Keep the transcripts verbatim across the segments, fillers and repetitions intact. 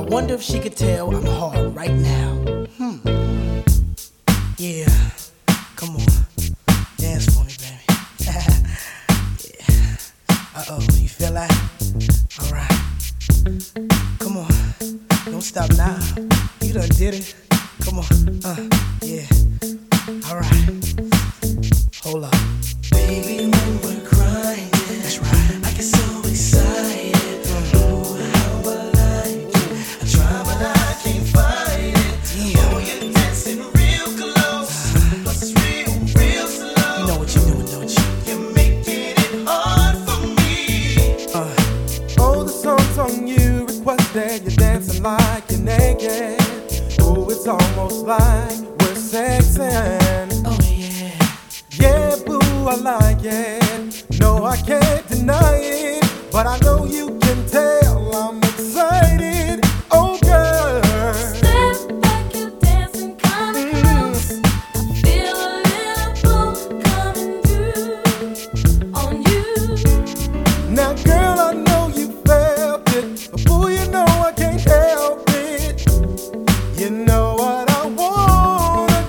wonder if she could tell I'm hard right now. Hmm. Yeah. Come on. Dance for me, baby. Yeah. Uh-oh. You feel that? All right. Come on. Don't stop now. You done did it. Come on. Uh. Yeah. All right. Hold up. Baby, when we're crying, that's right. I get so excited. Mm. Oh, how I like it. I try, but I can't fight it. Yeah. Oh, you're dancing real close. Uh, Plus it's real, real slow. You know what you're doing, don't you? You're making it hard for me. Uh. Oh, the song's on you. Requested you're dancing like you're naked. Oh, it's almost like we're sexing. Oh, yeah. Yeah, boo, I like it. No, I can't deny it. But I know you can tell I'm excited. Oh, girl. Step back, you're dancing kinda close. I feel a little pull coming through on you. Now, girl, I know you felt it. But boo, you know I can't help it. You know what I wanna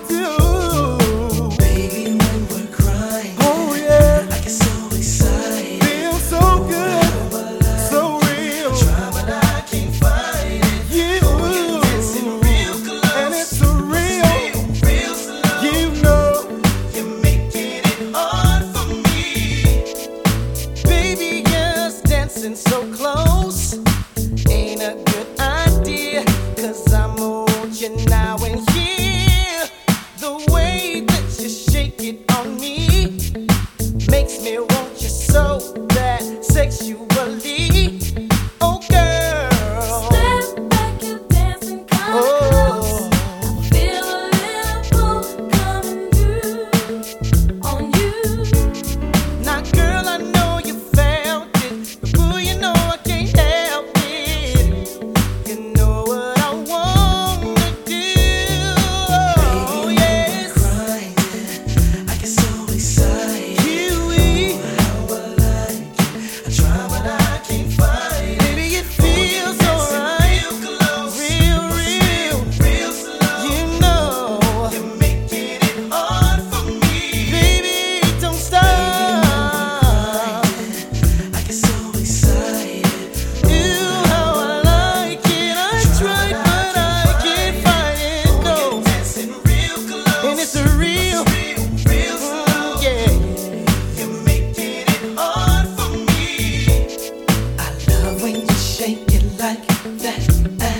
do. Baby, when we're crying, Oh, yeah. I get so excited. Feel so good, so real. Try, but I can't fight it. You, Oh, you're dancing real close. and it's a real, Real, real slow. you know. You're making it hard for me. Baby, yes, dancing so close ain't a good idea. Cause I want you now and here. The way that you shake it on me makes me want you so bad sexually. Oh, girl. Step back, you're dancing kinda close. Oh. I feel a little pull coming through on you. Now, girl, I know you felt it, but boo, you know I can't help it. You know what I wanna do. Oh, yes. Crying, I get so excited. Kiwi, how I like it. I try, but I can't fight it. Baby, it feels alright. Real, real, real slow. You know you're making it hard for me. Baby, don't stop. I get so excited. Ooh, how I like it. I try, but I can't fight it. No, dancing real close, and it's a real, real, real slow. Yeah, you're making it hard for me. I love when you shake it like that.